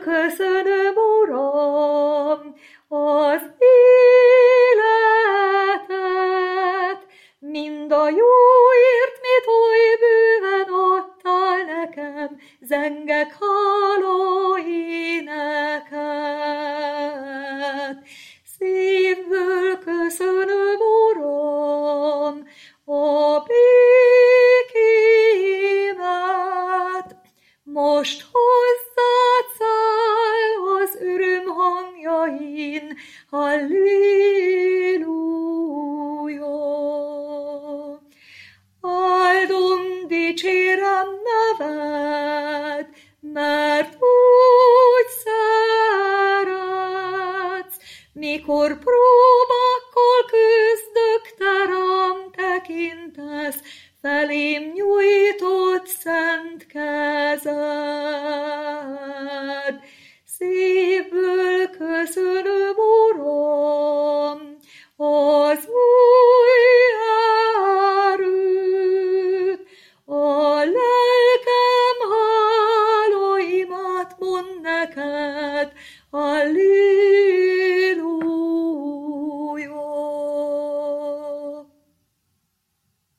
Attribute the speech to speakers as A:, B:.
A: köszönöm, Uram, az életet, mind a jóért, mit oly bőven adtál nekem, zengek háló éneket. Szívből köszönöm, Uram, a békémet, most hozzád száll az öröm hangjain, halléluja. Áldom, dicsérem neved, mert úgy szeretsz, mikor próbákkal küzdök, te rám tekintesz, felém nyújtott szent kezed. Szép